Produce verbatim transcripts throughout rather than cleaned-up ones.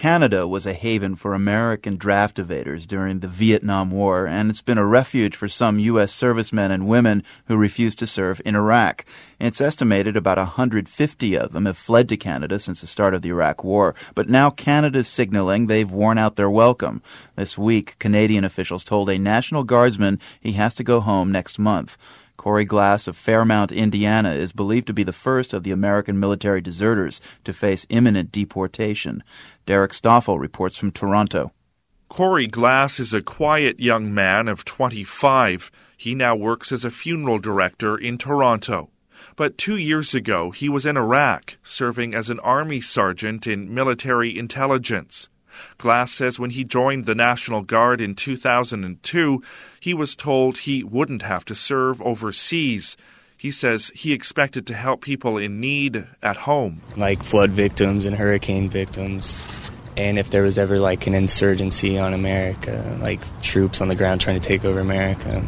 Canada was a haven for American draft evaders during the Vietnam War, and it's been a refuge for some U S servicemen and women who refused to serve in Iraq. It's estimated about one hundred fifty of them have fled to Canada since the start of the Iraq War, but now Canada's signaling they've worn out their welcome. This week, Canadian officials told a National Guardsman he has to go home next month. Corey Glass of Fairmount, Indiana, is believed to be the first of the American military deserters to face imminent deportation. Derek Stoffel reports from Toronto. Corey Glass is a quiet young man of twenty-five. He now works as a funeral director in Toronto. But two years ago, he was in Iraq, serving as an army sergeant in military intelligence. Glass says when he joined the National Guard in two thousand two, he was told he wouldn't have to serve overseas. He says he expected to help people in need at home. Like flood victims and hurricane victims. And if there was ever like an insurgency on America, like troops on the ground trying to take over America.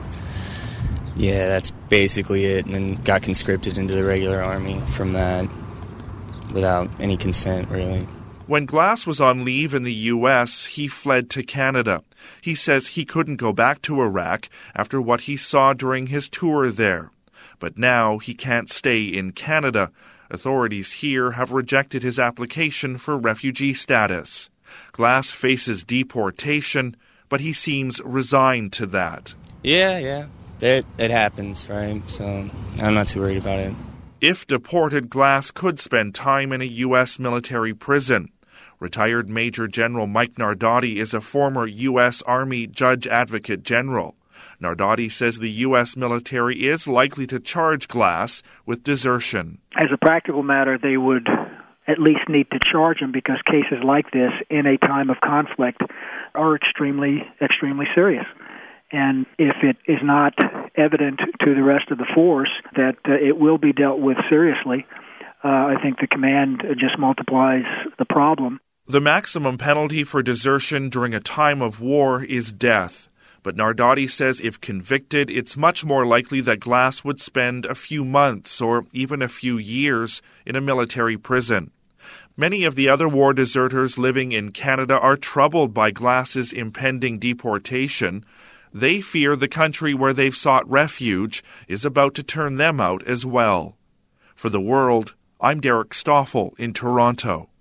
Yeah, that's basically it. And then got conscripted into the regular army from that without any consent, really. When Glass was on leave in the U S, he fled to Canada. He says he couldn't go back to Iraq after what he saw during his tour there. But now he can't stay in Canada. Authorities here have rejected his application for refugee status. Glass faces deportation, but he seems resigned to that. Yeah, yeah. It, it happens, right? So I'm not too worried about it. If deported, Glass could spend time in a U S military prison. Retired Major General Mike Nardotti is a former U S Army Judge Advocate General. Nardotti says the U S military is likely to charge Glass with desertion. As a practical matter, they would at least need to charge him because cases like this in a time of conflict are extremely, extremely serious. And if it is not evident to the rest of the force that uh, it will be dealt with seriously, uh, I think the command just multiplies the problem. The maximum penalty for desertion during a time of war is death. But Nardotti says if convicted, it's much more likely that Glass would spend a few months or even a few years in a military prison. Many of the other war deserters living in Canada are troubled by Glass's impending deportation. They fear the country where they've sought refuge is about to turn them out as well. For The World, I'm Derek Stoffel in Toronto.